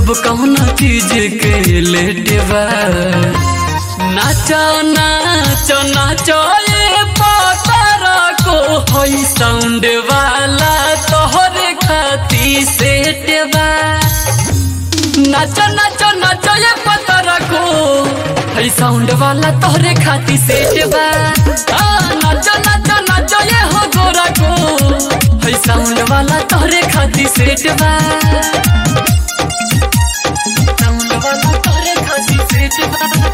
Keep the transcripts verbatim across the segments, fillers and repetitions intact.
अब कौन चीज के लेट बा। नाचो नाचो नाचो ये पतरा को होई साउंड वाला तोहरे खाती सेट बा। नाचो नाचो नाचो ये पतरा को होई साउंड वाला तोहरे खाती सेट बा। नाचो नाचो नाचो ये हो गोरा को होई साउंड वाला तोहरे खाती सेट बा। साउंड वाला तोहरे खाती सेट बा।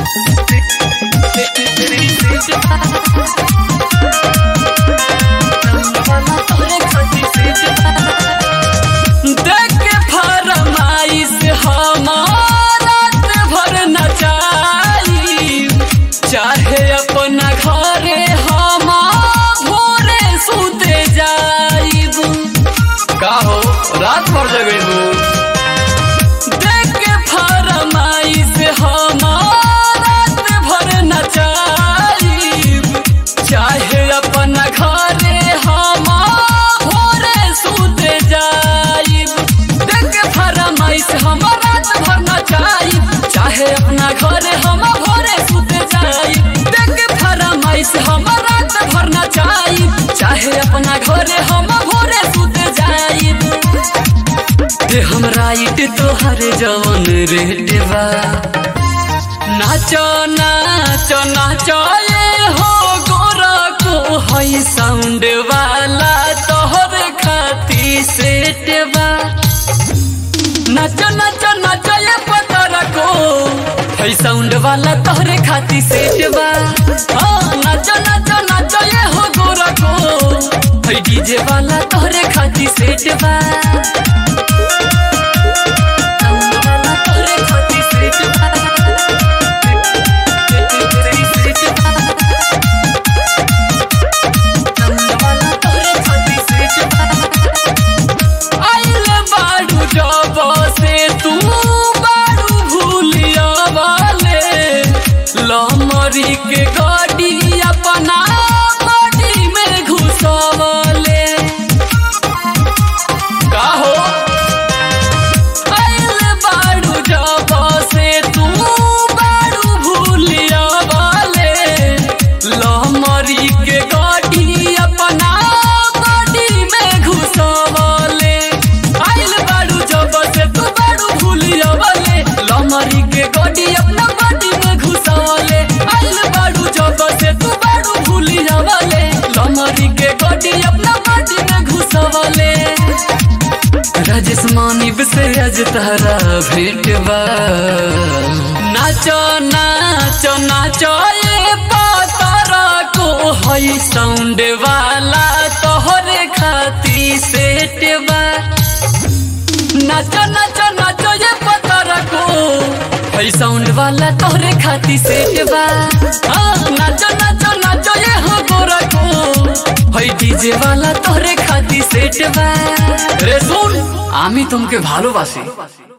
देख के फरमाइश हमारा भर नचाई, चाहे अपना घरे हम भोरे सुते जाइब। का हो रात भर जगेबू। देख के फरमाइश हमारा भर नचाई, चाहे अपना घरे हम भोरे सुते जाइब। देख फरमाइश हम रात भर नचाई, चाहे अपना घरे हम भोरे सुते जाइब। देख फरमाइश हम रात भर नचाई, चाहे अपना घरे हम भोरे सुते जाइब। ते हम राइट तोहर जवन रेट बा। नाचो नाचो नाचो ये हो गोरा को होई साउंड वाला तोहरे खाती सेट बा। नाचो नाचो नाचो ये पतरा को होई साउंड वाला तोहरे खाती सेट बा। नाचो नाचो नाचो ये हो गोरा को होई डीजे वाला तोहरे खाती सेट बा। साउंड वाला तोहरे खाती सेट बा। लमरी के गाड़ी अपना बॉडी में घुसवले। का हो आइल बाड़ू जब से तू बाड़ू भूलिया वाले। लमरी के गाड़ी अपना बॉडी में घुसवले। आइल बाड़ू जब से तू बाड़ू भूलिया वाले। लमरी के गाड़ी अपना बॉडी में घुसवले। आइल बाड़ू जब से तू बाड़ू भूलिया वाले। लमरी के गाड़ी अपना बॉडी में घुसवले। राजेश मानिब से आज तारा भेंट बा। नाचो नाचो नाचो ये पतरा को होई साउंड वाला तोहरे खाती सेट बा। नाचो नाचो नाचो ये पतरा को होई साउंड वाला तोहरे खाती सेट बा। नाचो नाचो नाचो ये हो गोरा को होई डीजे वाला तोहरे खाती सेट बा। रे सुन, आमी तुमके भालोबासी।